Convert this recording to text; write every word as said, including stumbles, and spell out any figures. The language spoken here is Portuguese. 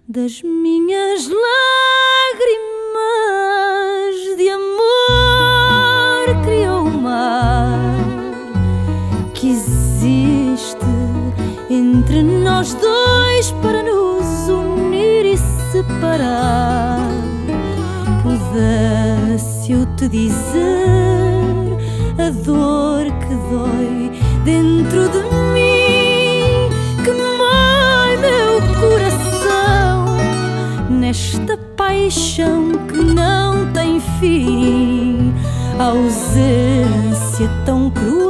das minhas lágrimas de amor. Criou o mar que existe entre nós dois para nos unir e separar. Pudesse eu te dizer a dor que dói dentro de mim, que mói meu coração nesta paixão que não tem fim, ausente